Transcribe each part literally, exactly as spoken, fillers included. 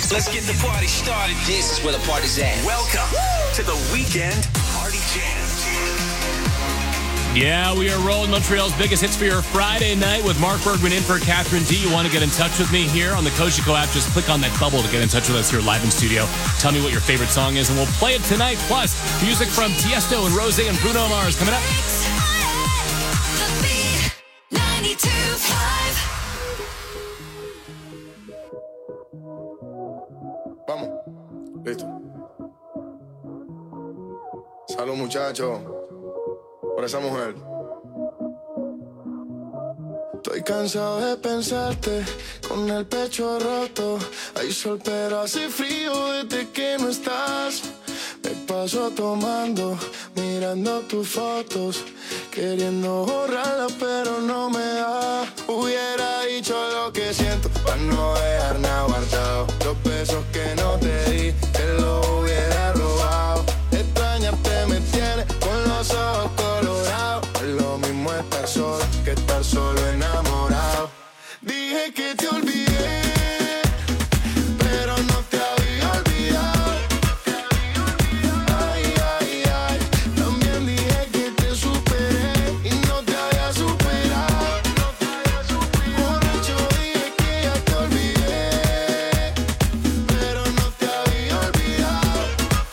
Let's get the party started. This is where the party's at. Welcome to the Weekend Party Jam. Yeah, we are rolling Montreal's biggest hits for your Friday night with Mark Bergman in for Catherine D. You want to get in touch with me here on the Cogeco app, just click on that bubble to get in touch with us here live in studio. Tell me what your favorite song is, and we'll play it tonight. Plus, music from Tiesto and Rosé and Bruno Mars coming up. Vamos, listo. Salud, muchachos, por esa mujer. Estoy cansado de pensarte con el pecho roto. Hay sol pero hace frío desde que no estás. Me paso tomando, mirando tus fotos, queriendo borrarlas pero no me da. Hubiera dicho lo que siento para no dejar nada guardado. Los besos que no te di, te los hubiera robado. Extrañarte me tiene con los ojos colorados. Es lo mismo estar solo que estar solo enamorado. Dije que te olvidé, pero no te había olvidado. Ay, ay, ay. También dije que te superé y no te había superado. Borracho dije que ya te olvidé, pero no te había olvidado.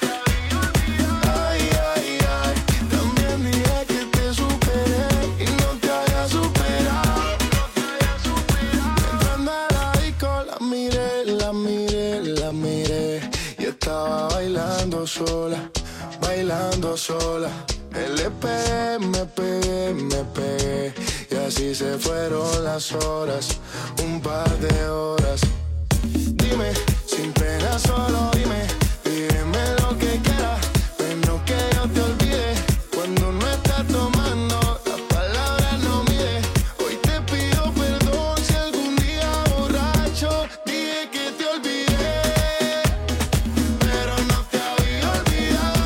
Ay, ay, ay. También dije que te superé y no te había superado. Entrando a la disco la miré, la miré, la miré y estaba bailando sola, bailando sola. Le pegué, me pegué, me pegué y así se fueron las horas, un par de horas. Dime, sin pena solo dime, dime lo que quieras, pero que yo te olvide. Cuando no estás tomando, las palabras no mide. Hoy te pido perdón si algún día borracho dije que te olvidé, pero no te había olvidado.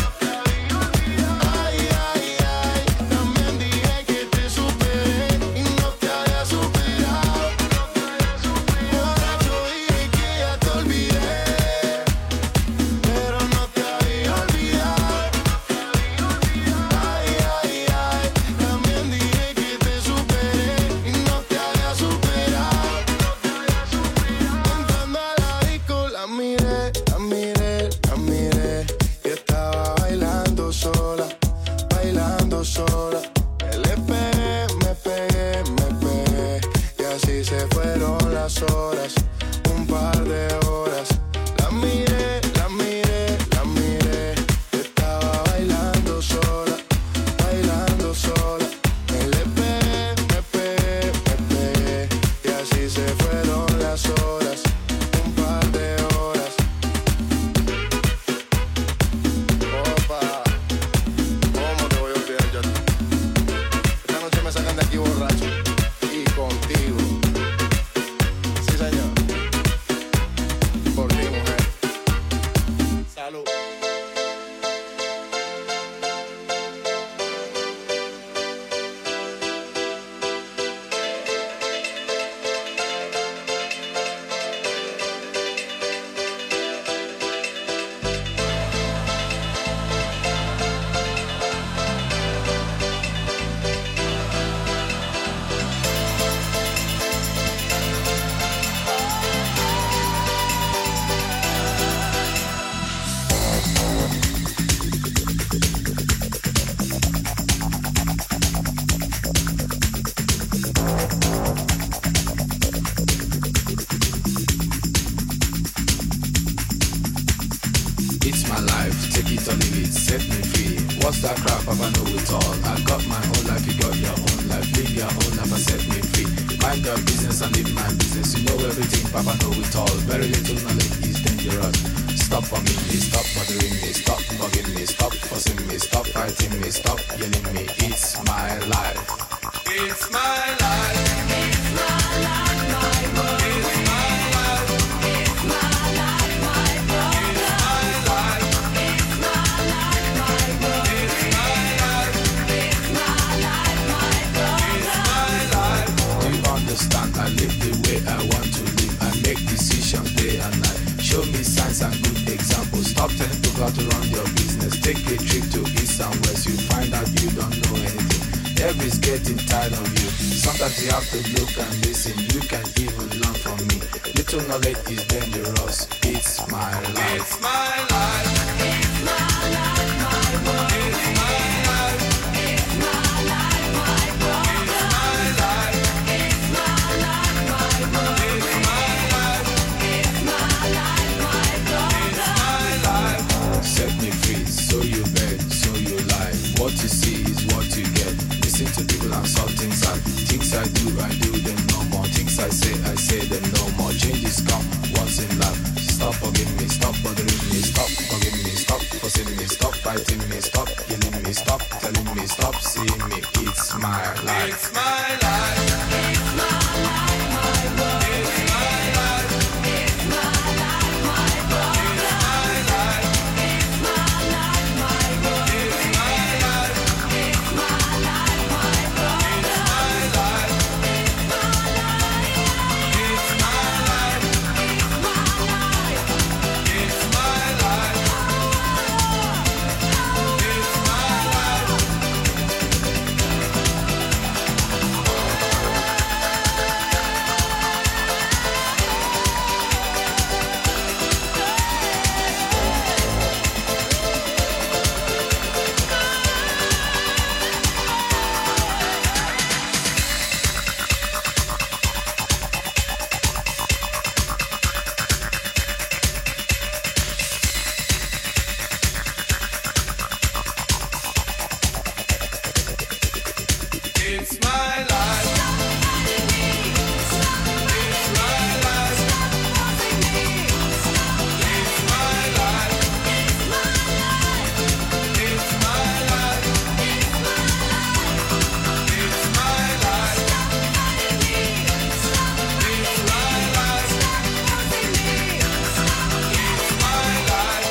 Ay, ay, ay. También dije que te superé y no te había superado. Borracho dije que ya te olvidé, pero no te había olvidado. Ay, ay, ay. También dije que te superé y no te había superado. Entrando a la disco la miré, la miré, la miré y estaba bailando sola, bailando sola. Le pegué, me pegué, me pegué y así se fueron las horas, un par de horas. La miré, la miré, la miré y estaba bailando sola, bailando sola. Le pegué, me pegué, me pegué y así se fueron las horas, un par de horas. Opa, ¿cómo te voy a olvidar yo? Esta noche me sacan de aquí borracho y contigo. Sí, señor. Por ti, mujer. Salud. It's my life, take it or leave it, set me free. What's that crap, Papa know it all. I got my own life, you got your own life. Live your own life and set me free. Mind your business and live my business. You know everything, Papa know it all. Very little knowledge is dangerous. Stop bugging me, stop bothering me, stop bugging me, stop fussing me, stop fighting me, stop yelling me. It's my life. It's my life. It's my life, my world. It's my life. It's my life, my world. It's my life. It's my life, my world. It's my life. It's my life, my world. It's my life. Do you understand? I live the way I want to live. I make decisions day and night. Show me signs and good examples. Stop telling people how to run your business. Take a trip to east and west. You find out you don't know anything. Everybody's getting tired of you. Sometimes you have to look and listen. You can even learn from me. Little knowledge is dangerous. It's my life. It's my life. It's my life, my world. It's my life. It's my life, my world. It's my life. It's my life, my world. It's my life. It's my life, my world. It's my life. Set me free, so you bet, so you lie. What you see is what you get. Listen to people and saw things I things I do, I do them no more. Things I say, I say them no more. Changes come once in life. Stop forgiving me, stop bothering me, stop forgiving me, stop forcing me, stop fighting me, stop killing me, stop telling me, stop seeing me. It's my life. It's my life. It's my life, my world. It's my life. It's my life, my world. It's my life. It's my life, my world. It's my life. It's my life, my world. It's my life. It's my life. It's my life. It's my life. It's my life. It's my life. It's my life. It's my life. It's my life. It's my life. It's my life. It's my life. It's my life. It's my life.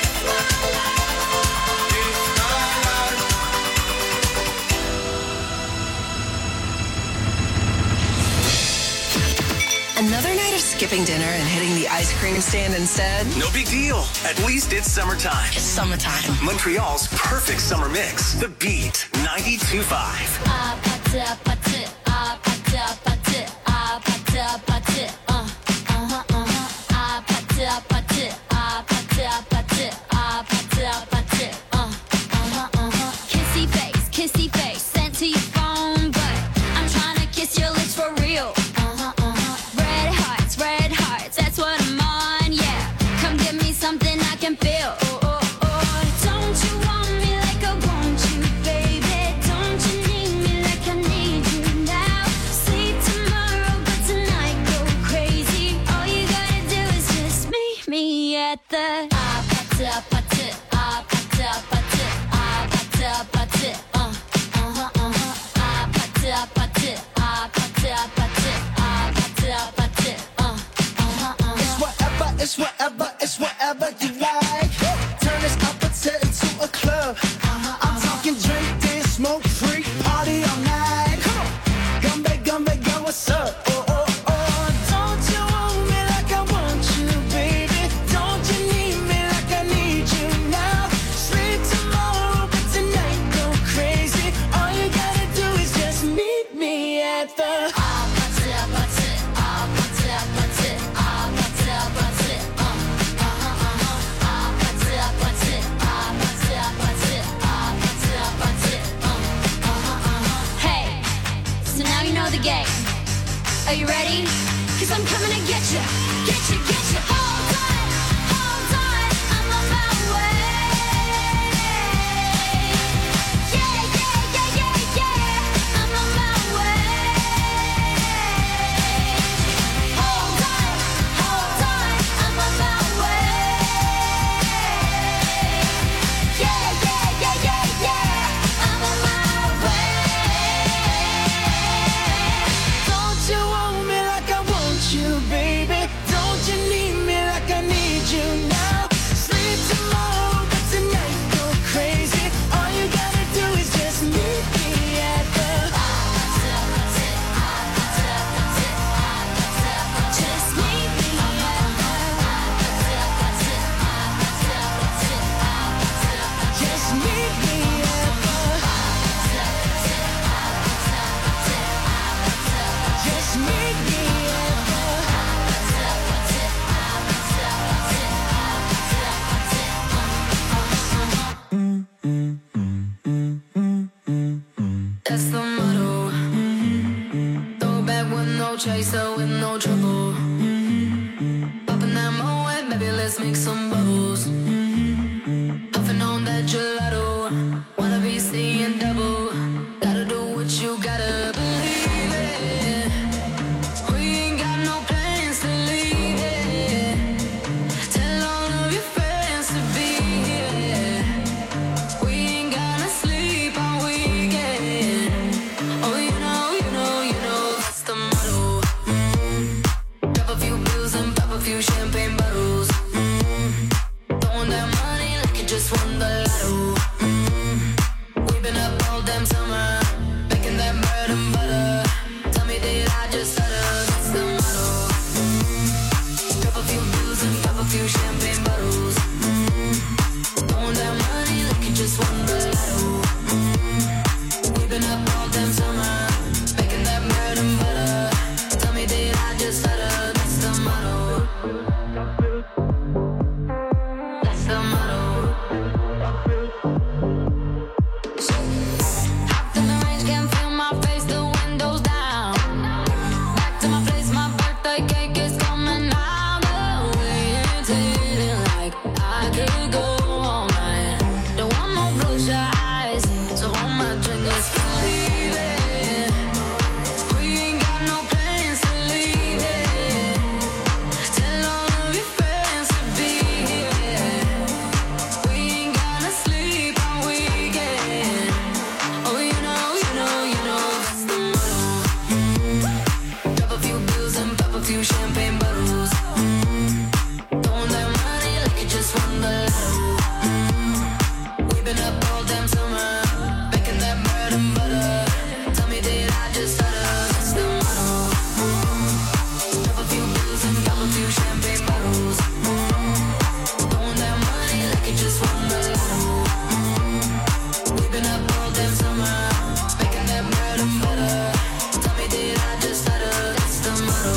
Another night of skipping dinner and hitting the ice cream stand instead? No big deal. At least it's summertime. It's summertime. Montreal's perfect summer mix. The Beat ninety-two point five. Ah, pati, pati, ah, pati, pati, ah, pati, pati, uh, uh-huh, uh-huh. Ah, pati, pati, ah, pati, pati, ah, pati, pati, uh, uh-huh, uh-huh. Kissy face, kissy face, sent to your phone, but I'm trying to kiss your lips for real. Uh-huh, uh-huh. Red hearts, red hearts, that's what I'm on, yeah. Come give me something I can feel. Oh, oh, oh. Don't you want me like I want you, baby? Don't you need me like I need you now? Sleep tomorrow, but tonight go crazy. All you gotta do is just meet me at the ah, pati, pati, ah, pati, pati, ah, pati, pati, uh, uh-huh, uh-huh. Ah, pati, pati, ah, pati, pati, ah, pati, pati, uh, uh-huh, uh-huh. It's whatever, it's whatever, it's whatever you like. Turn this up until into a club. I'm talking drink, dance, smoke, freak, party all night. Come on, gumbe, gumbe, go, what's up? Oh, oh, oh. Don't you want me like I want you, baby? Don't you need me like I need you now? Sleep tomorrow, but tonight go crazy. All you gotta do is just meet me at the Ah, pati, pati, ah, pati, pati, ah, pati, pati, uh, uh-huh, uh-huh. Ah, let's make some bubbles. Mm-hmm. Puffing on that gelato. Wanna be seeing double. Gotta do what you gotta believe it. We ain't got no plans to leave it. Tell all of your friends to be here. We ain't gonna sleep all weekend. Oh, you know, you know, you know, that's the motto. Mm-hmm. Drop a few bills and pop a few champagne bottles. Mm-hmm. Throwing that money like you just won the lotto. Mm-hmm. We've been up all damn summer, making that bread and butter. Tell me, did I just stutter? That's the motto. Mm-hmm. Drop a few bills and pop a few champagne bottles. Mm-hmm. Throwing that money like you just won the lotto. Mm-hmm. We've been up all damn summer, making that bread and butter. Tell me, did I just stutter? That's the motto. That's the motto. Hopped in the range, can't feel my face, the windows down. Back to my place, my birthday cake is coming out. The way it's hitting like I could go all night. Don't want no bloodshot eyes, so hold my drink, let's leave it. We ain't got no plans to leave it. Tell all of your friends to be here. We ain't gonna sleep all weekend. Oh, you know, you know, you know, that's the motto. Mm-hmm. Drop a few bills and pop a few champagne bottles. Mm-hmm. Throwing that money like you just won the lotto. Mm-hmm. We've been up all damn summer, making that bread and butter. Tell me, did I just stutter? That's the motto. Mm-hmm. Drop a few bills and pop a few champagne bottles. Mm-hmm. Throwing that money like you just won the lotto. Mm-hmm. We've been up all damn summer, making that bread and butter. Tell me, did I just stutter? That's the motto.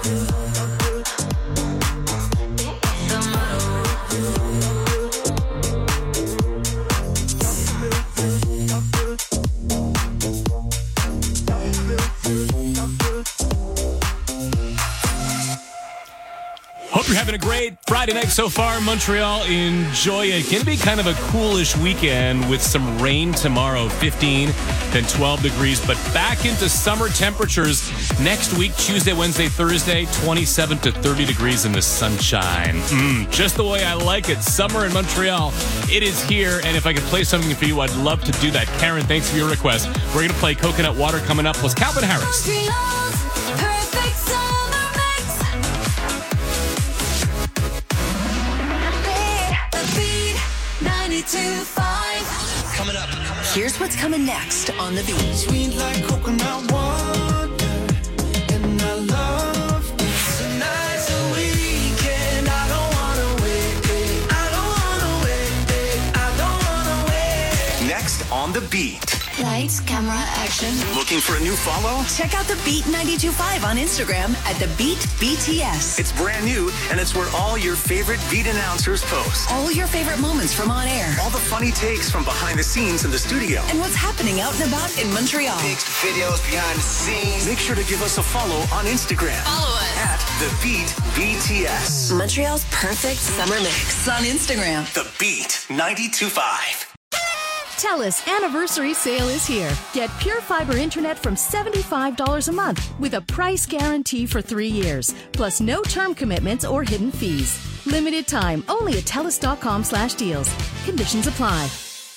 That's the motto. Hope you're having a great Friday night so far in Montreal. Enjoy it. Going to be kind of a coolish weekend with some rain tomorrow, fifteen, then twelve degrees, but back into summer temperatures next week, Tuesday, Wednesday, Thursday, twenty-seven to thirty degrees in the sunshine. Mm, just the way I like it. Summer in Montreal. It is here, and if I could play something for you, I'd love to do that. Karen, thanks for your request. We're going to play Coconut Water coming up with Calvin Harris. Montreal's perfect summer mix. The Beat ninety-two point five. Coming up. Here's what's coming next on The Beat. Sweet like coconut water, and I love this. Tonight's a weekend, I don't wanna wait, I don't wanna wait, I don't wanna wait. Next on The Beat. Lights, camera, action. Looking for a new follow? Check out The Beat ninety-two point five on Instagram at The Beat B T S. It's brand new, and it's where all your favorite Beat announcers post. All your favorite moments from on air. All the funny takes from behind the scenes in the studio. And what's happening out and about in Montreal. Pics, videos, behind the scenes. Make sure to give us a follow on Instagram. Follow us. At The Beat B T S. Montreal's perfect summer mix on Instagram. The Beat ninety-two point five. TELUS anniversary sale is here. Get Pure Fiber Internet from seventy-five dollars a month with a price guarantee for three years, plus no term commitments or hidden fees. Limited time, only at TELUS.com slash deals. Conditions apply.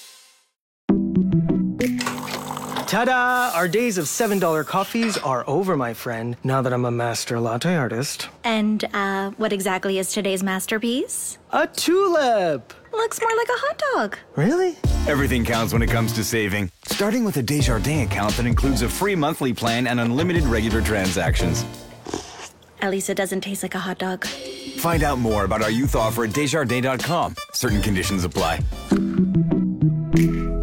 Ta-da! Our days of seven dollar coffees are over, my friend, now that I'm a master latte artist. And uh, what exactly is today's masterpiece? A tulip! Looks more like a hot dog. Really? Everything counts when it comes to saving. Starting with a Desjardins account that includes a free monthly plan and unlimited regular transactions. At least it doesn't taste like a hot dog. Find out more about our youth offer at Desjardins dot com. Certain conditions apply.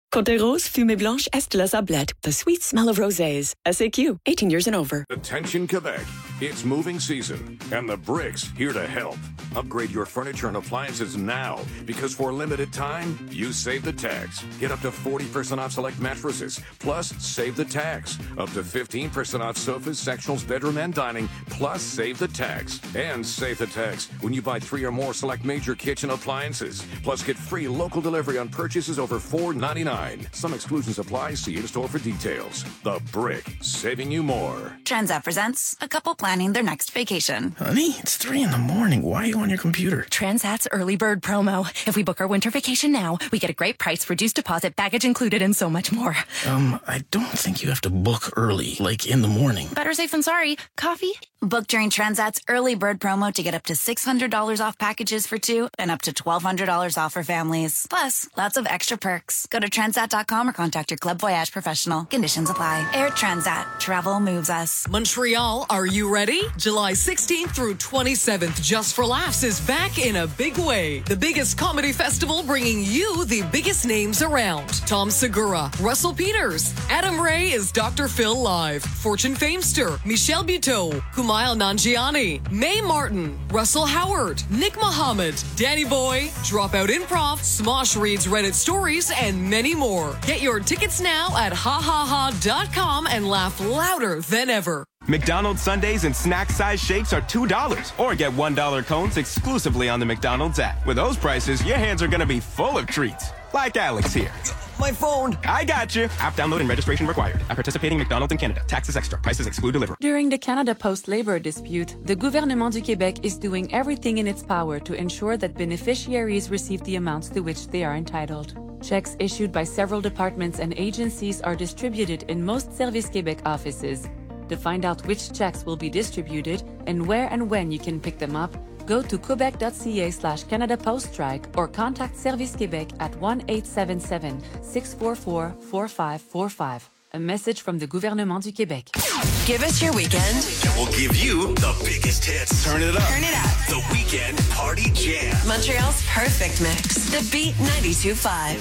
Côte Rose, Fumée Blanche, Est de la Sablette. The sweet smell of rosés. S A Q, eighteen years and over. Attention Quebec, it's moving season, and the Brick's here to help. Upgrade your furniture and appliances now, because for a limited time, you save the tax. Get up to forty percent off select mattresses, plus save the tax. Up to fifteen percent off sofas, sectionals, bedroom, and dining, plus save the tax. And save the tax when you buy three or more select major kitchen appliances. Plus get free local delivery on purchases over four ninety-nine. Some exclusions apply. See in-store for details. The Brick, saving you more. Transat presents a couple planning their next vacation. Honey, it's three in the morning. Why are you on your computer? Transat's early bird promo. If we book our winter vacation now, we get a great price, reduced deposit, baggage included, and so much more. Um, I don't think you have to book early, like in the morning. Better safe than sorry. Coffee? Book during Transat's early bird promo to get up to six hundred dollars off packages for two and up to twelve hundred dollars off for families. Plus, lots of extra perks. Go to transat dot com or contact your Club Voyage professional. Conditions apply. Air Transat. Travel moves us. Montreal, are you ready? July sixteenth through twenty-seventh, Just for Laughs is back in a big way. The biggest comedy festival bringing you the biggest names around. Tom Segura, Russell Peters, Adam Ray is Doctor Phil Live, Fortune Famester, Michelle Buteau, Kumail Nanjiani, Mae Martin, Russell Howard, Nick Muhammad, Danny Boy, Dropout Improv, Smosh Reads Reddit Stories, and many more. Get your tickets now at ha ha ha dot com and laugh louder than ever. McDonald's sundaes and snack-size shakes are two dollars. Or get one dollar cones exclusively on the McDonald's app. With those prices, your hands are going to be full of treats. Like Alex here. My phone. I got you. App download and registration required. At participating McDonald's in Canada. Taxes extra. Prices exclude delivery. During the Canada Post labor dispute, the Gouvernement du Québec is doing everything in its power to ensure that beneficiaries receive the amounts to which they are entitled. Checks issued by several departments and agencies are distributed in most Service Québec offices. To find out which checks will be distributed and where and when you can pick them up, go to quebec.ca slash Canada Post Strike or contact Service Québec at one eight seven seven, six four four, four five four five. A message from the Gouvernement du Québec. Give us your weekend, and we'll give you the biggest hits. Turn it up. Turn it up. The Weekend Party Jam. Montreal's perfect mix. The Beat ninety-two point five.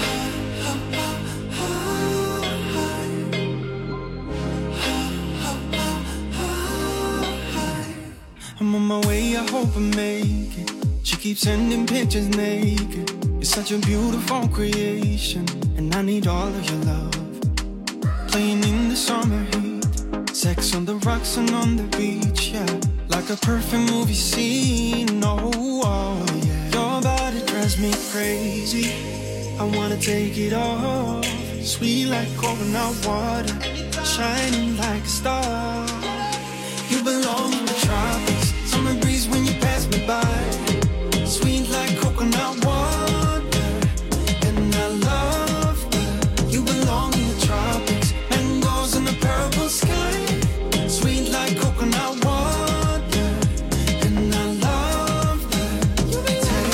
I'm on my way, I hope I make it. She keeps sending pictures naked. You're such a beautiful creation, and I need all of your love. Playing in the summer heat, sex on the rocks and on the beach, yeah. Like a perfect movie scene, oh, oh yeah. Your body drives me crazy, I wanna take it off. Sweet like coconut water, shining like a star. You belong in the tropics, summer breeze when you pass me by. Sweet like coconut water, and I love that. You belong in the tropics, mangoes in the purple sky. Sweet like coconut water, and I love that. You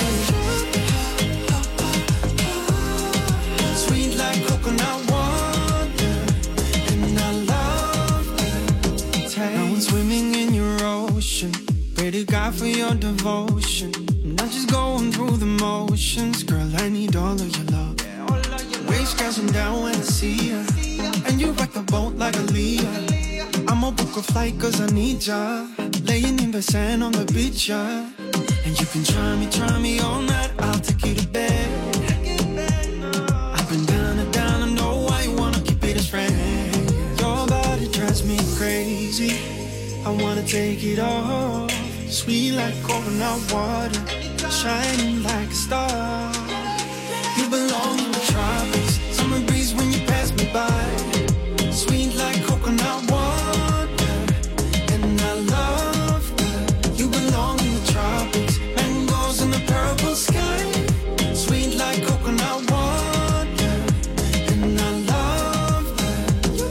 taste sweet like coconut water, and I love that. Now I'm swimming in your ocean. Pray to God for your devotion. I'm not just going through the motions. Girl, I need all of your love. Waves crashing down when I see ya, and you rock the boat like a Leah. I'ma book a flight cause I need ya. Laying in the sand on the beach, yeah. And you can try me, try me all night. I'll take you to bed. I've been down and down, I know why you wanna keep it as friend. Your body drives me crazy, I wanna take it off. Sweet like coconut water, shining like a star. You belong in the tropics, summer breeze when you pass me by. Sweet like coconut water, and I love that. You belong in the tropics, mangoes in the purple sky. Sweet like coconut water, and I love that. You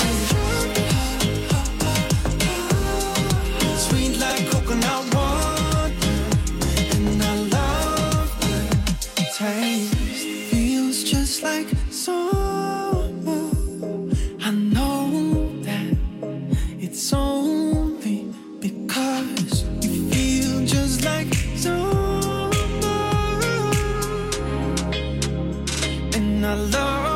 taste sweet like coconut water, and I love that taste. Feels just like summer. I know that it's only because you feel just like summer, and I love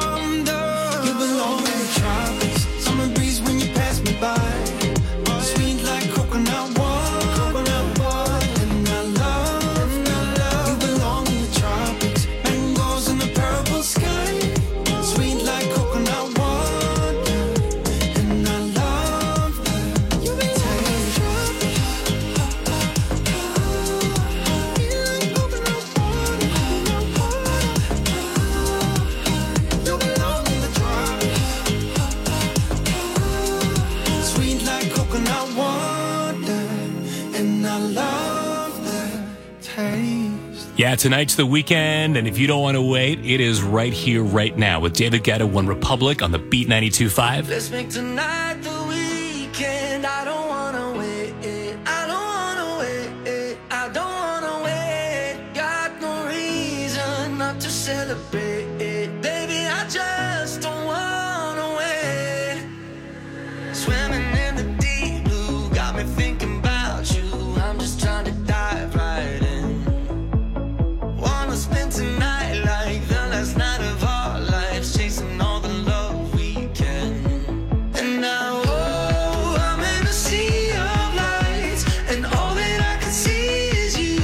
Yeah, tonight's the weekend, and if you don't want to wait, it is right here, right now, with David Guetta, One Republic on the Beat ninety-two point five. Let's make tonight the weekend. I don't wanna wait. I don't wanna wait. I don't wanna wait. Got no reason not to celebrate. Baby, I just don't wanna wait. Swimming in the deep blue, got me thinking about you. I'm just trying to dive right in. Wanna spend tonight like the last night of our lives, chasing all the love we can. And now, oh, I'm in a sea of lights, and all that I can see is you.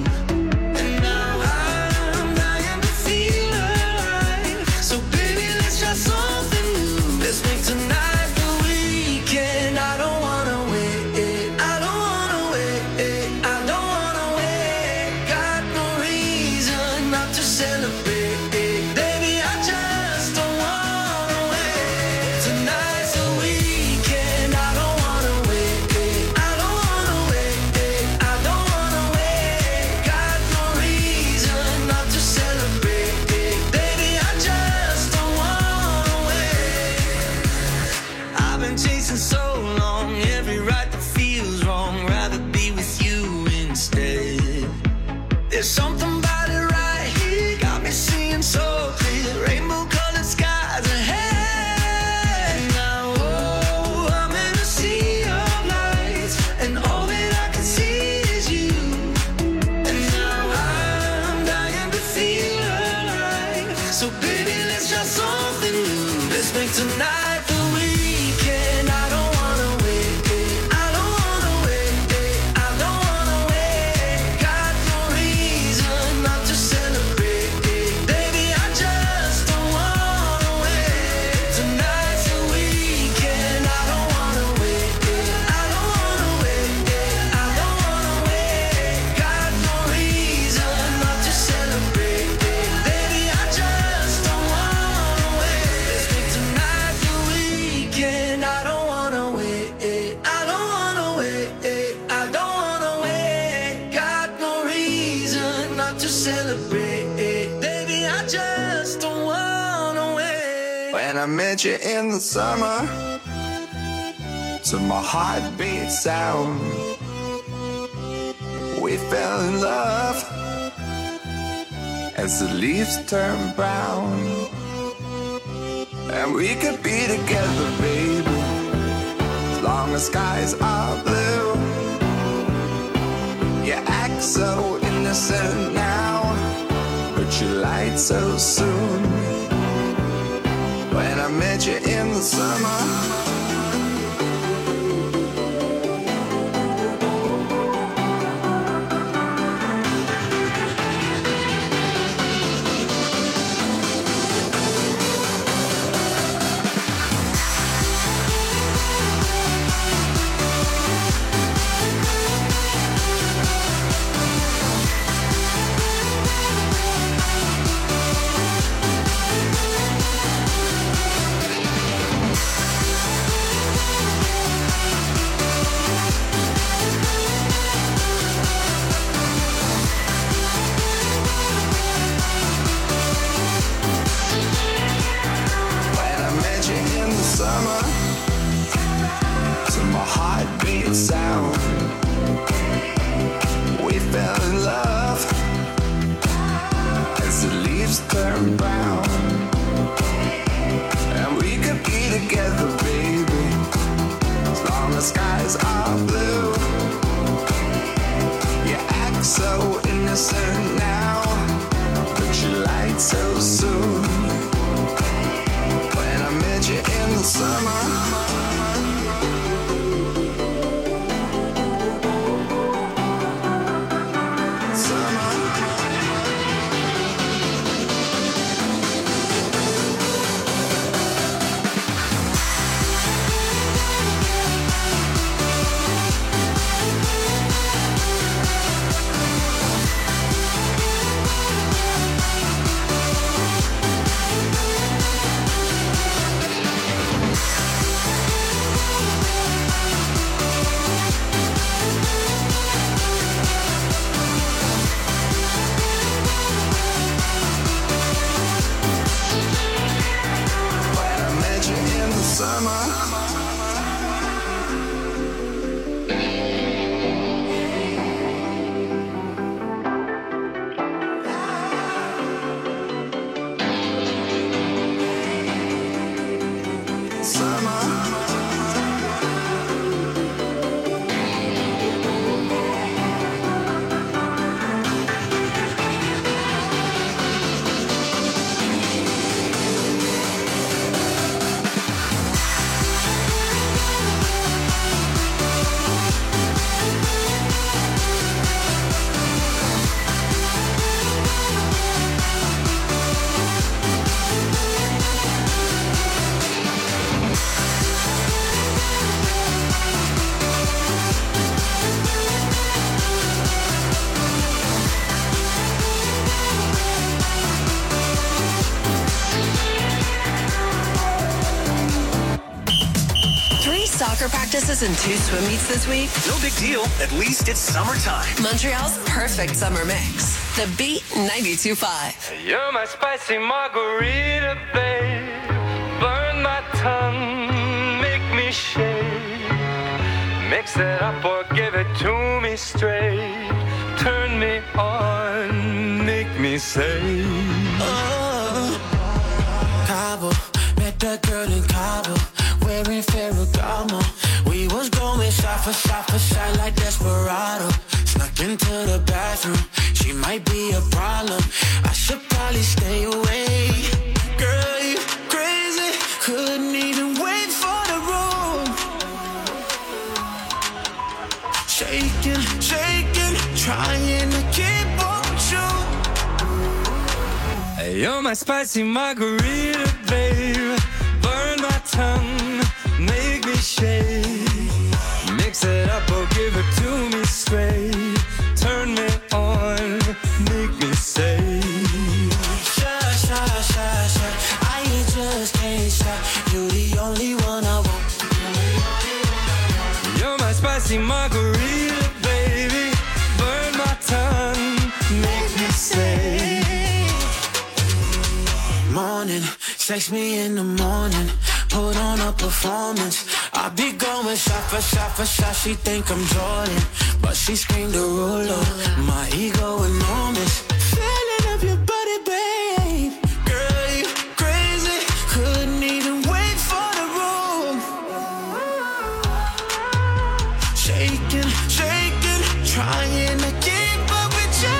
And now I'm dying to feel alive. So baby, let's try something new. Let's make tonight the weekend. I don't wanna wait. I don't wanna wait. I don't wanna wait. Got no reason not to celebrate. Baby, I just don't wanna wait. Tonight's the weekend. I don't wanna wait. I don't wanna wait. I don't wanna wait. Got no reason not to celebrate. Baby, I just don't wanna wait. I've been chasing so long, every right that feels wrong. Rather be with you instead. There's something about it right here, got me seeing so clear. Rainbow colored skies ahead. Now, oh, I'm in a sea of lights, and all that I can see is you. And now I'm dying to feel alive. So baby, let's try something new. Let's make tonight the weekend. I don't wanna wait. I don't wanna wait. I don't wanna wait. Got no reason not to celebrate. Baby, I just don't wanna wait. Tonight's the weekend. I don't wanna wait. I don't wanna wait. I don't wanna wait. Got no reason not to celebrate. Baby, I just don't wanna wait. Let's make tonight the weekend. I don't wanna wait. I don't wanna wait. I don't wanna wait. Got no reason not to celebrate. Baby, I just don't wanna wait. When I met you in the summer, to my heartbeat sound, we fell in love as the leaves turn brown. And we could be together, baby, as long as skies are blue. You act so innocent now, but you lied so soon. When I met you in the summer, when I met you in the summer, to my heartbeat sound, we fell in love as the leaves turn brown. And we could be together, baby, as long as skies are blue. You act so innocent now, but you lied so soon. When I met you in the summer, soccer practices and two swim meets this week? No big deal. At least it's summertime. Montreal's perfect summer mix. The Beat ninety-two point five. You're my spicy margarita, babe. Burn my tongue, make me shake. Mix it up or give it to me straight. Turn me on, make me say. Oh, Cabo, met that girl in Cabo, wearing Ferragamo. We was going shot for shot for shot like Desperado. Snuck into the bathroom, she might be a problem. I should probably stay away. Girl, you crazy, couldn't even wait for the room. Shaking, shaking, trying to keep up with you. Hey, you're my spicy margarita, babe. Burn my tongue, make me shake. Mix it up or give it to me straight. Turn me on, make me say. Sha, sha, sha, sha, I just can't stop. You the only one I want. You're my spicy margarita, baby. Burn my tongue, make me say. Morning, sex me in the morning. Put on a performance. I be going shot for shot for shot. She think I'm Jordan, but she screamed a ruler. My ego enormous. Feeling of your body, babe. Girl, you crazy. Couldn't even wait for the room. Shaking, shaking, trying to keep up with you.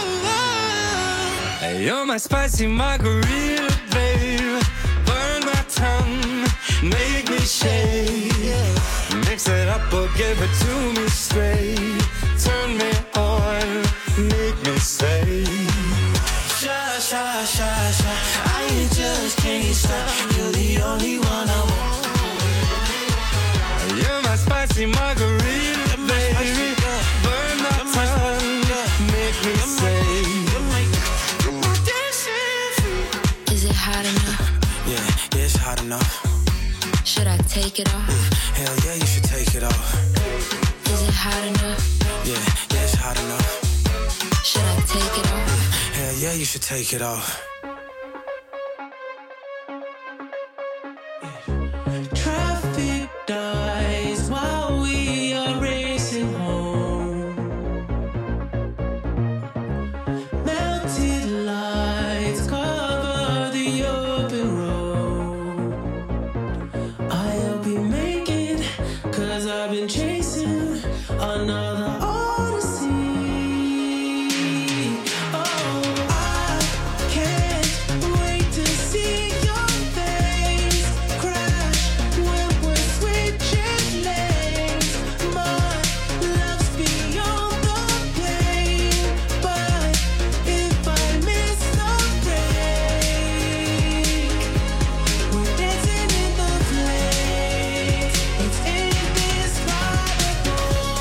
Hey, you're my spicy margarita, babe. Burn my tongue, make me shake. Mix it up or give it to me straight. Turn me on, make me say. Sha, sha, sha, sha, I just can't stop. You're the only one I want. You're my spicy margarita, baby. Burn my tongue, make me say. Is it hot enough? Yeah, yeah, it's hot enough. Should I take it off? Hell yeah, you should take it off. Is it hot enough? Yeah, yeah, it's hot enough. Should I take it off? Hell yeah, you should take it off. Traffic dies while we are racing home. Melted lights cover the open road. I'll be making, cause I've been chasing another odyssey. Oh, I can't wait to see your face crash when we're switching lanes. My love's beyond the pain, but if I miss the break, we're dancing in the flames. It's indescribable.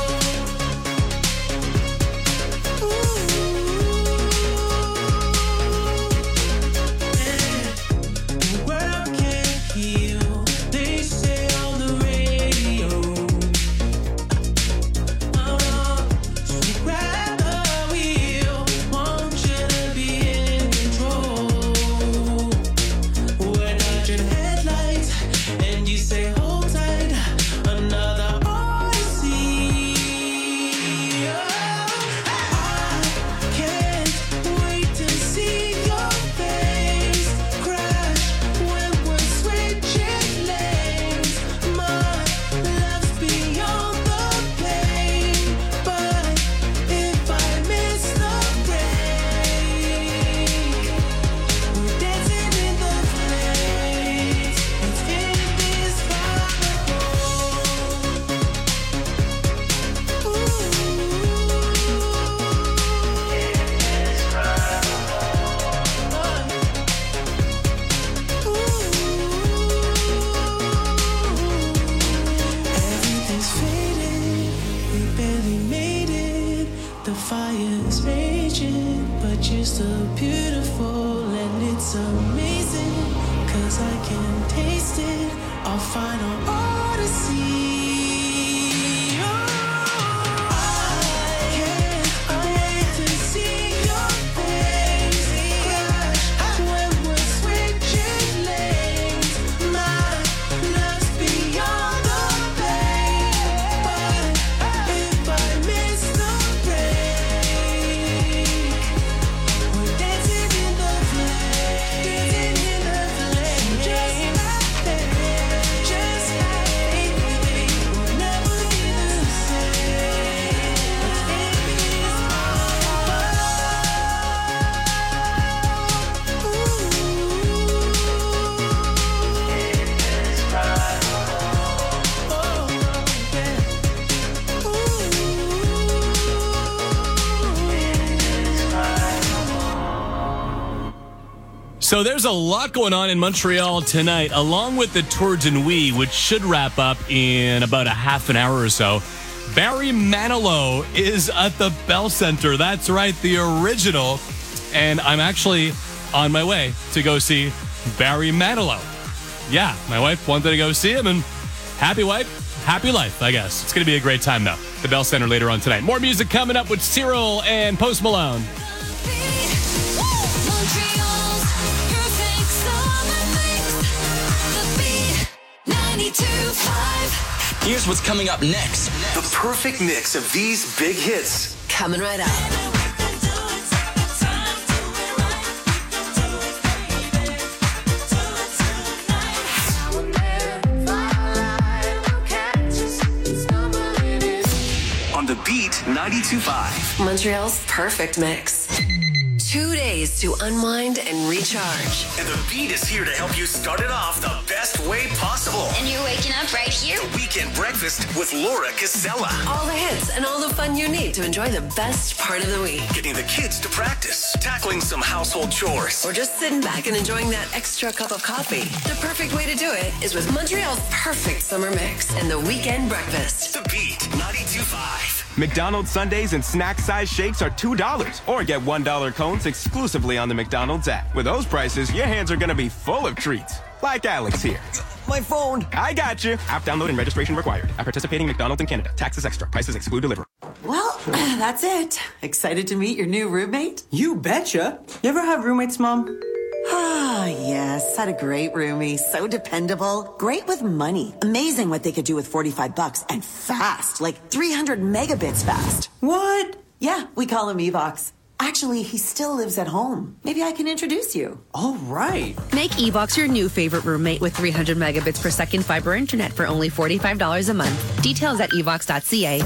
The world can't heal, they say on the radio. Oh no, so grab the wheel, want you to be in control. We're dodging headlights, and you say hold tight, another odyssey. I can't wait to see your face crash when we're switching lanes. My love's beyond the pain, but if I miss the break, we're dancing in the flames. It's indescribable. Everything's fading, we barely made it. The fire's raging, but you're still beautiful, and it's amazing, cause I can taste it. Our final odyssey. So there's a lot going on in Montreal tonight, along with the Tour de Nuit, which should wrap up in about a half an hour or so. Barry Manilow is at the Bell Center. That's right, the original. And I'm actually on my way to go see Barry Manilow. Yeah, my wife wanted to go see him, and happy wife, happy life, I guess. It's going to be a great time, though. The Bell Center later on tonight. More music coming up with Cyril and Post Malone. Here's what's coming up next. The perfect mix of these big hits. Coming right up. On the Beat ninety-two point five. Montreal's perfect mix. Two days to unwind and recharge. And the Beat is here to help you start it off the best way possible. And you're waking up right here. The Weekend Breakfast with Laura Casella. All the hits and all the fun you need to enjoy the best part of the week. Getting the kids to practice, tackling some household chores, or just sitting back and enjoying that extra cup of coffee. The perfect way to do it is with Montreal's perfect summer mix and the Weekend Breakfast. The Beat ninety-two point five. McDonald's Sundays and snack-size shakes are two dollars, or get one dollar cones exclusively on the McDonald's app. With those prices, your hands are going to be full of treats. Like Alex here. My phone. I got you. App download and registration required. At participating McDonald's in Canada. Taxes extra. Prices exclude delivery. Well, that's it. Excited to meet your new roommate? You betcha. You ever have roommates, Mom? Ah, yes. Had a great roomie. So dependable. Great with money. Amazing what they could do with forty-five bucks and fast. Like three hundred megabits fast. What? Yeah, we call him Evox. Actually, he still lives at home. Maybe I can introduce you. All right. Make Evox your new favorite roommate with three hundred megabits per second fiber internet for only forty-five dollars a month. Details at evox dot c a.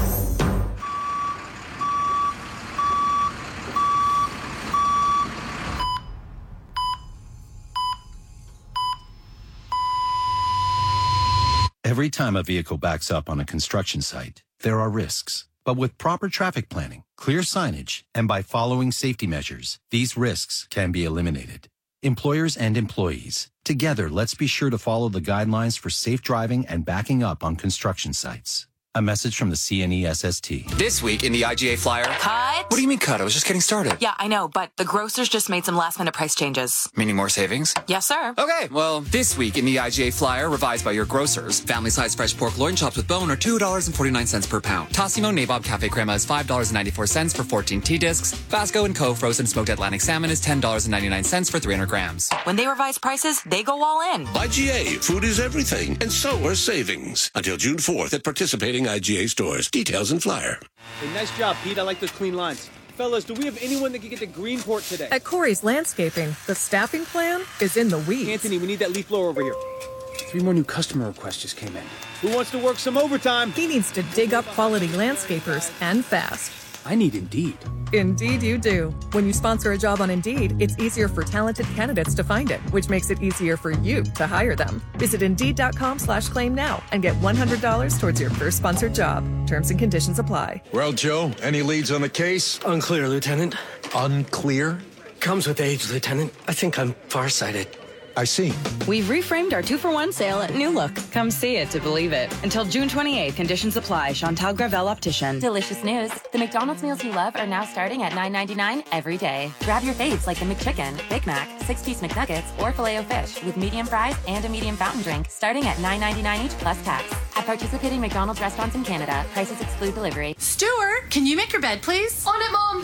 Every time a vehicle backs up on a construction site, there are risks. But with proper traffic planning, clear signage, and by following safety measures, these risks can be eliminated. Employers and employees, together, let's be sure to follow the guidelines for safe driving and backing up on construction sites. A message from the C N E S S T. This week in the I G A Flyer. Cut. What do you mean cut? I was just getting started. Yeah, I know, but the grocers just made some last minute price changes. Meaning more savings? Yes, sir. Okay, well, this week in the I G A Flyer, revised by your grocers, family-sized fresh pork loin chops with bone are two dollars and forty-nine cents per pound. Tassimo Nabob Cafe Crema is five dollars and ninety-four cents for fourteen tea discs. Vasco and Co. frozen smoked Atlantic salmon is ten dollars and ninety-nine cents for three hundred grams. When they revise prices, they go all in. I G A, food is everything, and so are savings. Until June fourth at participating I G A stores. Details and flyer. Hey, nice job, Pete. I like those clean lines. Fellas, do we have anyone that can get to Greenport today? At Corey's Landscaping, the staffing plan is in the weeds. Anthony, we need that leaf blower over here. Three more new customer requests just came in. Who wants to work some overtime? He needs to dig up quality landscapers, and fast. I need Indeed. Indeed you do. When you sponsor a job on Indeed, it's easier for talented candidates to find it, which makes it easier for you to hire them. Visit Indeed.com slash claim now and get one hundred dollars towards your first sponsored job. Terms and conditions apply. Well, Joe, any leads on the case? Unclear, Lieutenant. Unclear? Comes with age, Lieutenant. I think I'm farsighted. I see. We've reframed our two for one sale at New Look. Come see it to believe it. Until June twenty-eighth, conditions apply. Chantal Gravel Optician. Delicious news. The McDonald's meals you love are now starting at nine ninety-nine every day. Grab your faves like the McChicken, Big Mac, six-piece McNuggets, or Filet-O-Fish with medium fries and a medium fountain drink starting at nine ninety-nine each plus tax. At participating McDonald's restaurants in Canada, prices exclude delivery. Stuart, can you make your bed, please? On it, Mom!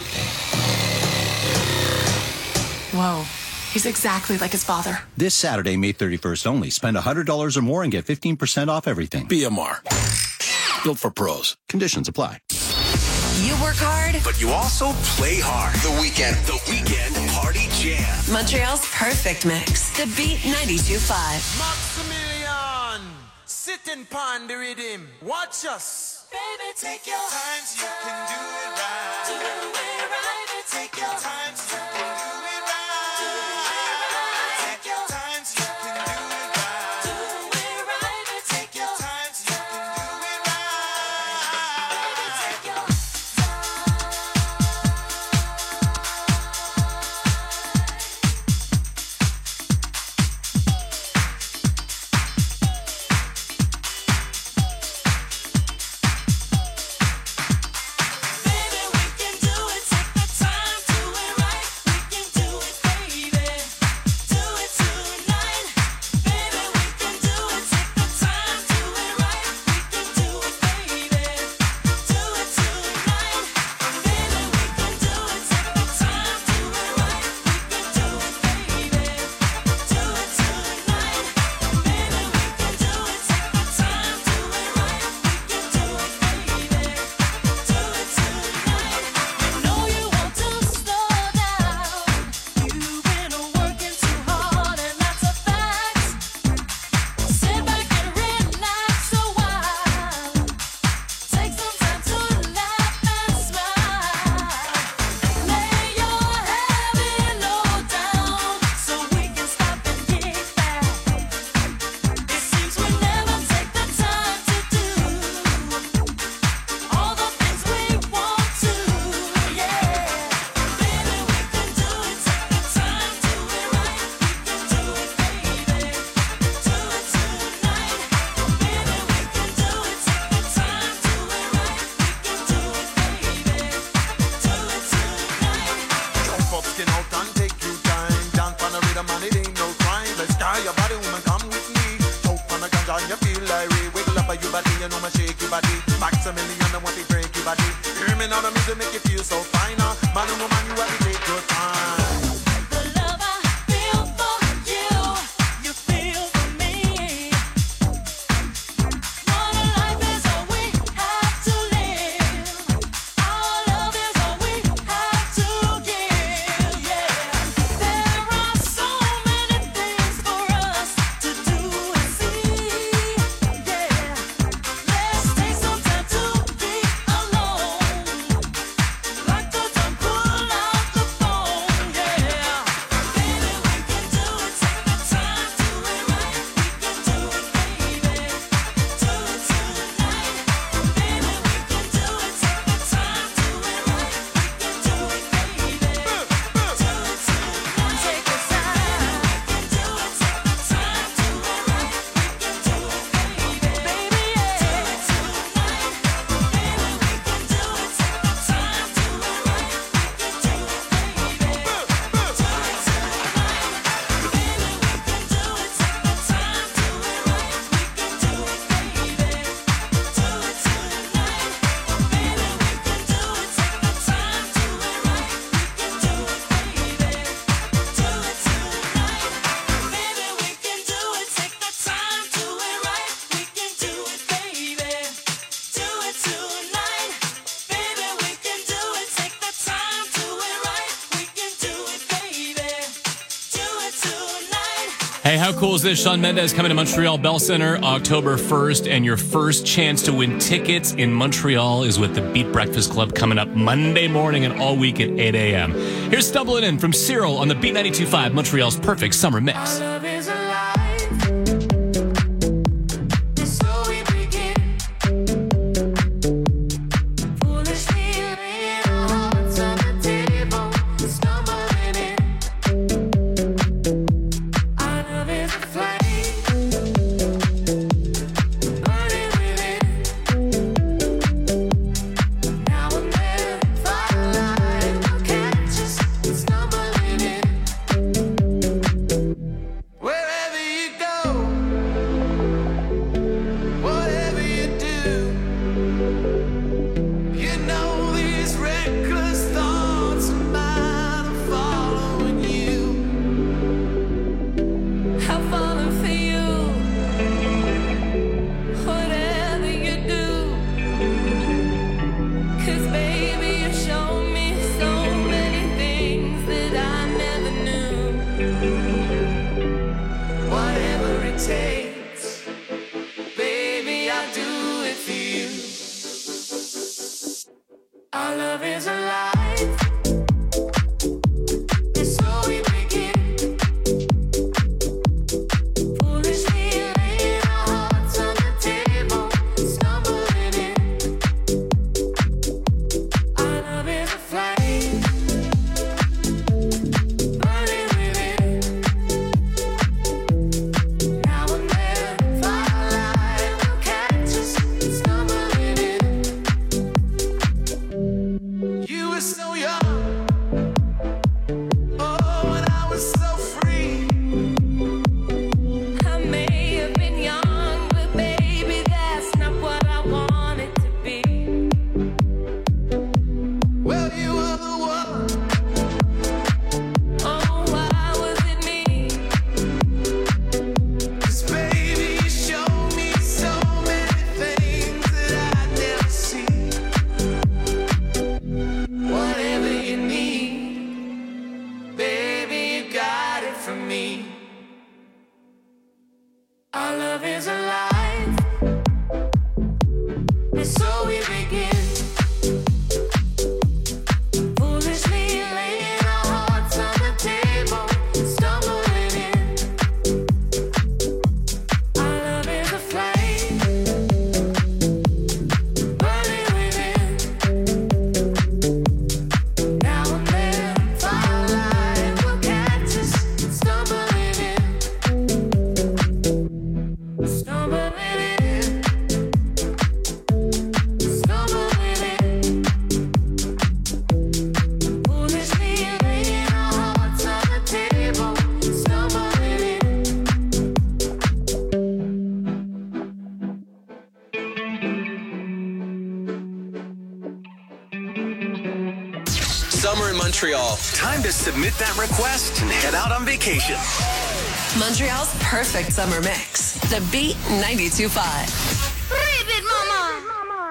Whoa. He's exactly like his father. This Saturday, May thirty-first only. Spend one hundred dollars or more and get fifteen percent off everything. B M R. Built for pros. Conditions apply. You work hard, but you also play hard. The Weekend. The Weekend Party Jam. Montreal's perfect mix. The Beat ninety-two point five. Maximilian, sitting pon the rhythm. Watch us. Baby, take your time so you can do it right. Do it right. Take your time so you can do it right. rocking out and take you time. Dance on the rhythm and it ain't no crime. Let's sky your body, woman, come with me. Choke on the ganja and you feel like Ray. Wiggle up your body, you know me shake your body. Maximilian, I want to break your body. Hear me now, the music make you feel so fine. uh. Man and woman, you have to take your time. Hey, how cool is this? Shawn Mendes coming to Montreal Bell Center October first, and your first chance to win tickets in Montreal is with the Beat Breakfast Club coming up Monday morning and all week at eight a.m. Here's Stumbling In from Cyril on the Beat ninety-two point five, Montreal's perfect summer mix. Stumble Montreal. Time to submit that request and head out on vacation. Montreal's perfect summer mix. The Beat ninety-two point five. Ribbit, mama.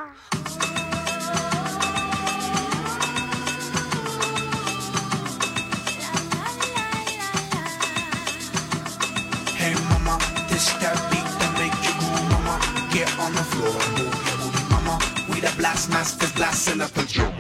Hey mama, this that beat that make you move, mama. Get on the floor, move your booty, mama. We the blast masters, blasting up a drum.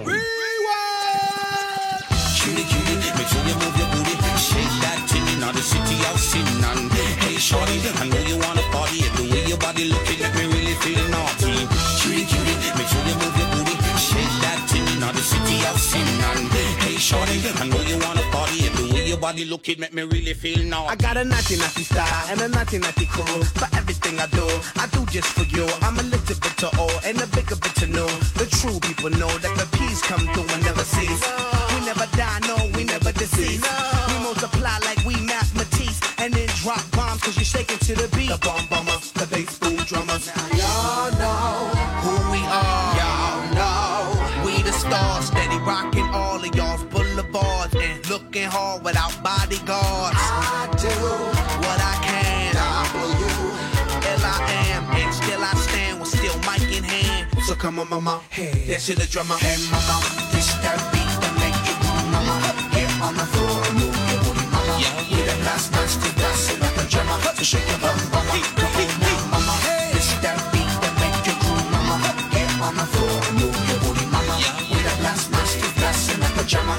Cutie, cutie, make sure you move your booty. Shake that titty, now the city I've seen none. Hey shorty, I know you wanna party. The way your body looking at me really feeling naughty. Cutie, cutie, make sure you move your booty. Shake that titty, now the city I've seen none. Hey shorty, I know you wanna party. The way your body looking at me really feel naughty. I got a naughty naughty style and a naughty naughty crew. For everything I do, I do just for you. I'm a little bit to old and a bigger bit to know. The true people know that the peace come through and never cease. We never die, no, we never deceive. We multiply like we mathematics and then drop bombs cause you're shaking to the beat. The bomb bomber, the bass boom drummers. Y'all know who we are. Y'all know we the stars, steady rocking all of y'all's boulevards and looking hard without bodyguards. I do what I can. W L I am and still I stand with still mic in hand. So come on, mama, hey, that's the drummer. Hey, mama, this that beat that make you move, mama. Get on the floor and move your booty, mama. Yeah, yeah. We the last man still dancing like a drummer. So shake your bum, mama. Come on now, mama. This that beat that make you move, mama. Get on the floor and move your booty, mama. Yeah, yeah. We the last man still dancing like a drummer.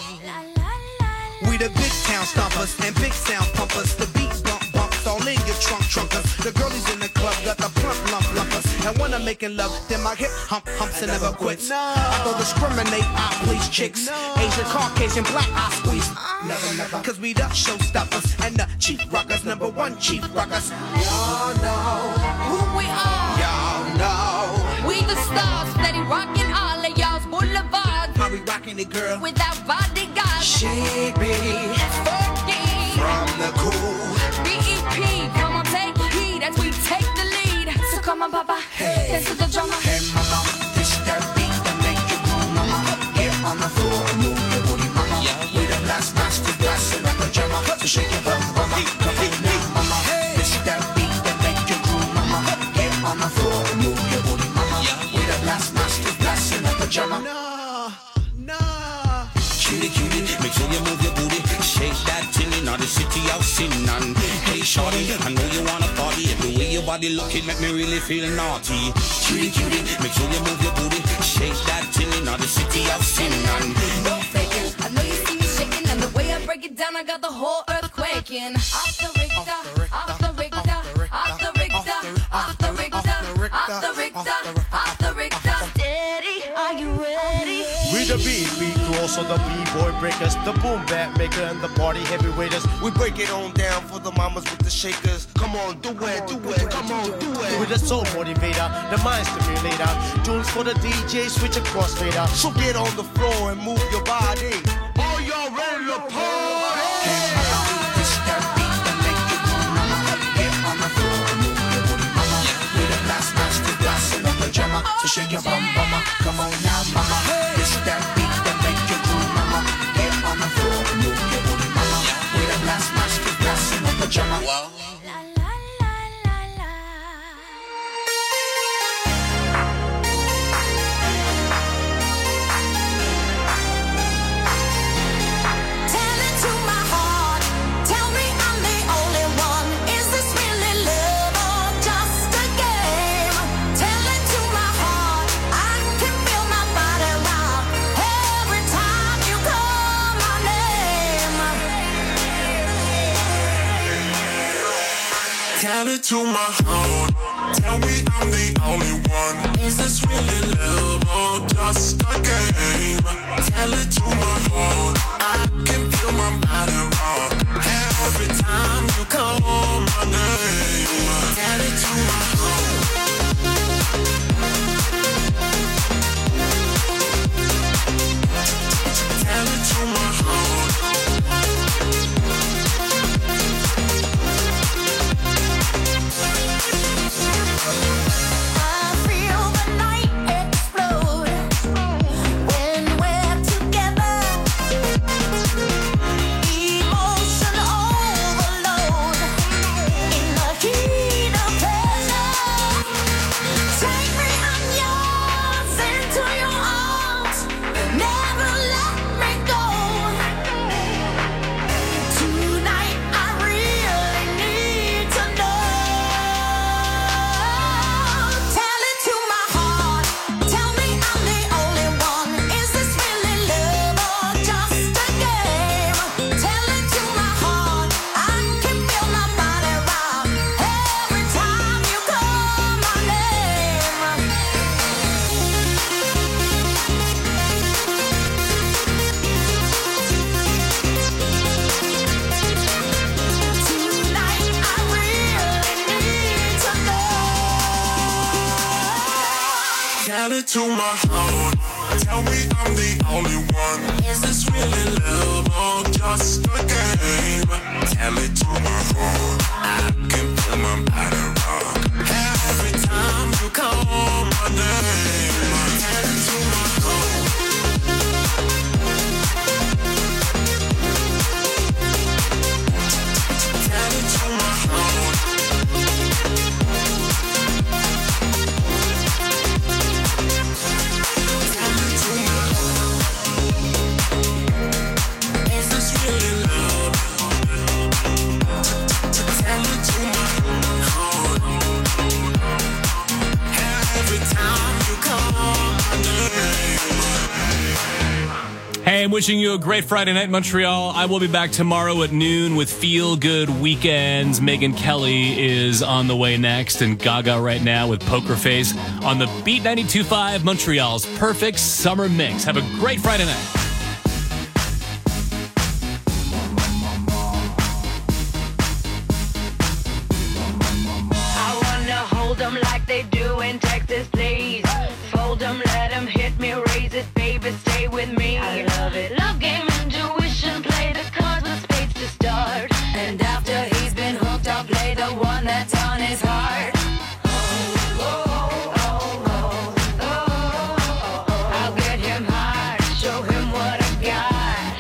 We the big town stompers and big sound pumpers. The beat bump bumps all in your trunk trunkers. The girlies in the club got the plump lump lumpers. And when I'm making love, then my hip hump humps and never quits. No. I don't discriminate, I please chicks. No. Asian, Caucasian, black, I squeeze. Never, never. Cause we the showstoppers and the chief rockers, number one chief rockers. Y'all know who we are. Y'all know we the stars, steady rocking all of y'all's boulevards. How we rocking it, girl? Without bodyguards. She be funky from the cool B E P. Come on, take heed as we take the lead. So come on, papa, hey, dance to the drummer. Hey, mama, this that beat that make you move, mama. Get on the floor and move your booty, mama. Yeah, yeah. We the last master blasting like a drummer. So shake your bum, mama. Come on now, mama. This that beat that make you move, mama. Get on the floor and move your booty, mama. Yeah, yeah. We the last master blasting like a drummer. No, no. Cutie, cutie, make sure you move your booty. Shake that tinny, now the city I've seen none. Hey shorty, I know you wanna party. The way your body looking make me really feel naughty. Cutie, cutie, make sure you move your booty. Shake that tinny, now the city I've seen none. No faking, I know you see me shaking, and the way I break it down, I got the whole earth quaking. Off the Richter, off the Richter, off the Richter, off the Richter, off the Richter, off the Richter. Steady, are you ready? We the beat, beat crew, also the b-boy breakers, the boom bap maker, and the party heavyweighters. We break it on down for the mamas with the shakers. Come on, do it, do it, come on, do it. With the soul motivator, the mind stimulator. Tunes for the D J, switch across fader. So get on the floor and move your body. Are y'all ready to party? Hey, mama, this that beat that make you move, mama. Get on the floor and move your booty, mama. We the last master blasting up the drummer. So shake your bum, mama. Come on now, mama. This that beat that make you move, mama. Get on the floor and move your booty, mama. We the last master blasting up the drummer. Wow. Tell it to my heart. Tell me I'm the only one. Is this really love or just a game? Tell it to my heart. I can feel my body rock every time you call my name. Tell it to my heart. Tell it to my heart. I feel the night explode when we're together. to my heart. Tell me I'm the only one. Is this really love or just a game? Tell it to my heart. I can feel my body rock. Every time you call my name, tell it to my heart. Tell it to my heart. Hey, I'm wishing you a great Friday night, Montreal. I will be back tomorrow at noon with Feel Good Weekends. Megyn Kelly is on the way next, and Gaga right now with Poker Face on the Beat ninety-two point five, Montreal's perfect summer mix. Have a great Friday night. I wanna hold them like they do in Texas, please. Fold them, let them hit me, raise it, baby, stay with me. I love it. Love game, intuition, play the cards with spades to start. And after he's been hooked, I'll play the one that's on his heart. I'll get him hard, show him what I got.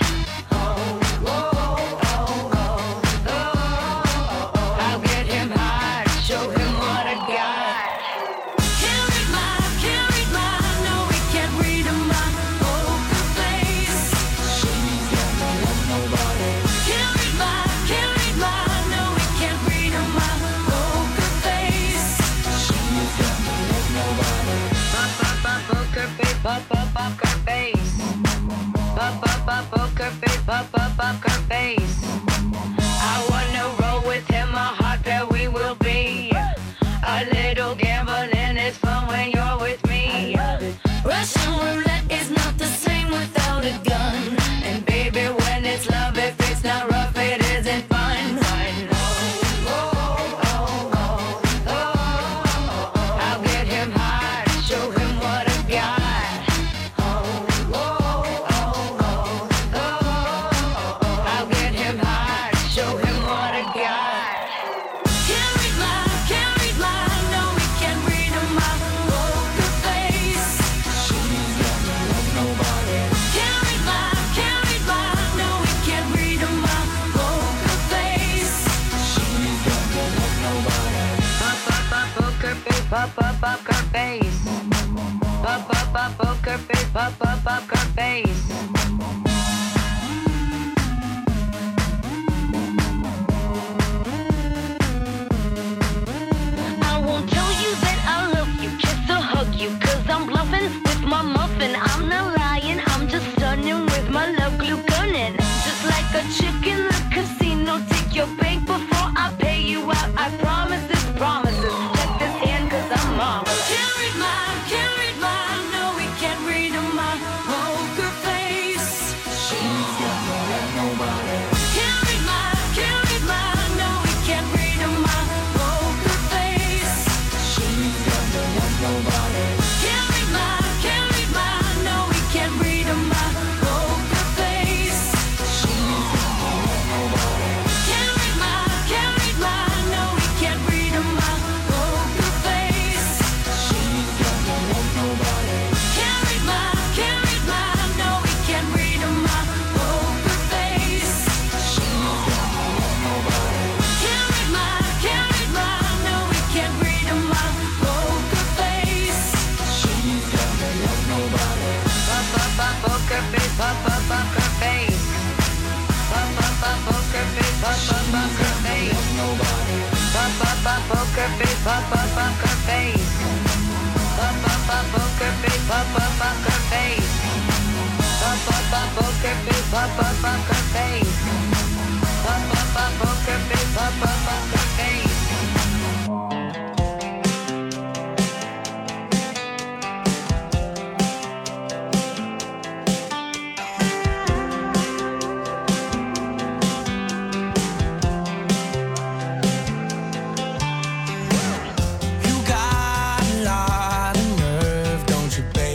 I'll get him hard, show him what I got. Can't read my, can't read my, no, we can't read my poker face. She's got no love, nobody. Can't read my, can't read my, no, we can't read my poker face. She's got no love, nobody. Pop, pop, pop, poker face, pop, pop, poker face. Pop, pop, pop, poker face, pop, pop, poker face. I wanna roll with him, a hot pair we will be. A little gambling is fun when you're with me. Russian roulette is not the same without a gun. And baby, when it's love, if it's not rough, it isn't fun. I'll get him hard, show him what I got. I'll get him hard, show him what I got. Can't read my, can't read my, no, we can't read my poker face. She's got no love, nobody. Can't read my, can't read my, no, we can't read my poker face. She's got no love, nobody. Pop, pop, pop, poker face, pop, pop, poker face. Pop, pop, pop, poker face, pop, pop, poker face. I won't tell you that I love you, kiss or hug you, cause I'm bluffing with my muffin. I'm not lying, I'm just stunning with my love glue gunning. Just like a chick in the casino, take your bank before I pay you out. I promise this, promises. Check this hand cause I'm marvelous. Can't read my, can't read my, no, we can't read my poker face. She's got no love, nobody. Can't read my, can't read my, no, we can't read my poker face. She's got no love, nobody. Can't read my, can't read my, no, we can't read my poker face. She's got no love, nobody. Can't read my, can't read my, no, we can't read my poker face. She's got no love, nobody. Can't read my, can't read my, no, we can't read my poker face. She's got no love, nobody. Can't read my, can't read my, no, we can't read my poker face. She's got no love, nobody. Pop, pop, pop, poker face, pop, pop, poker face. Pop, pop, pop, poker face, pop, pop, poker face. Nobody. Pop, pop, pop, poker face, pop, pop, poker face. Pop, pop, pop, poker face, pop, pop, poker face. Pop, pop, pop, poker face, pop, pop, poker face. Pop, pop, pop, poker face, pop, pop, poker face. You got a lot of nerve, don't you, baby?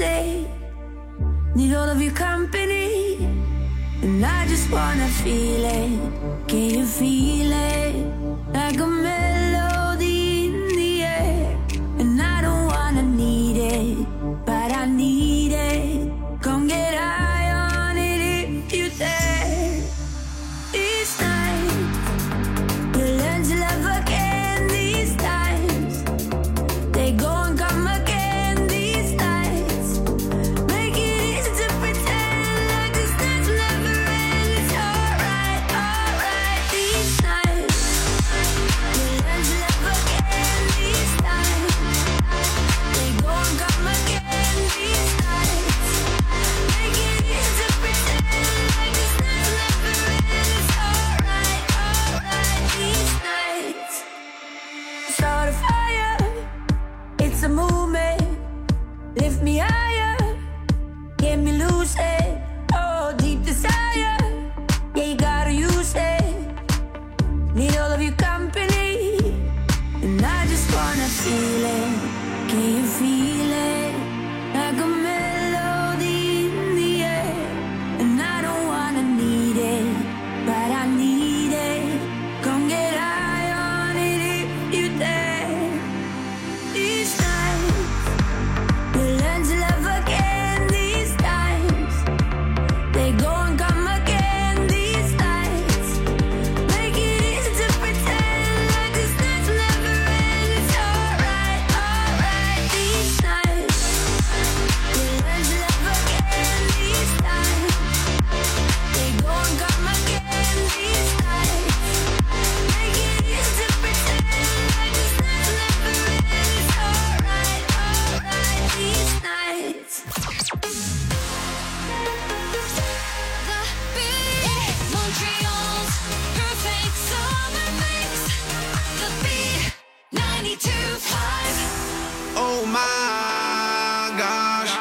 say, need all of your company, and I just wanna feel it. Can you feel it? Like a melody in the air, and I don't wanna need it, but I need it. Come get high on it if you dare. These nights, you learn to love again. These times, they go and come again. These nights, make it easy to pretend like this nights will never end. It's alright, alright. These nights, you learn to love again. These times, they go and come again. These nights, make it easy to pretend like this nights will never end. It's alright, alright. These nights, start a fire. It's a movement. Lift me higher. Get me lucid. Oh, deep desire. Yeah, you gotta use it. Need all of your company, and I just wanna feel it. Can you feel it? Like a melody in the air, and I don't wanna need it, but I need it. Come get high on it if you dare. These nights, you learn to love again. These times, they go and come again. These nights, make it easy to pretend like this nights will never end. It's alright, alright. These nights, you learn to love again. These times, they go and come again. These nights, make it easy to pretend like this nights will never end. It's alright, alright. These nights. Montreal's perfect summer mix. The beat ninety-two point five. Oh my gosh,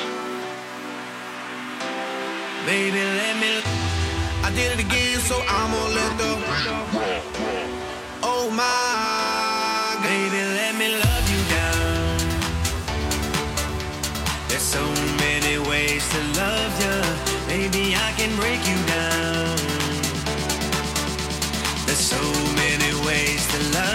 baby, let me. I did it again, so I'm gonna let go. Oh my, baby, let me love you down. There's so many ways to love you, baby, I can break you down. There's so many ways to love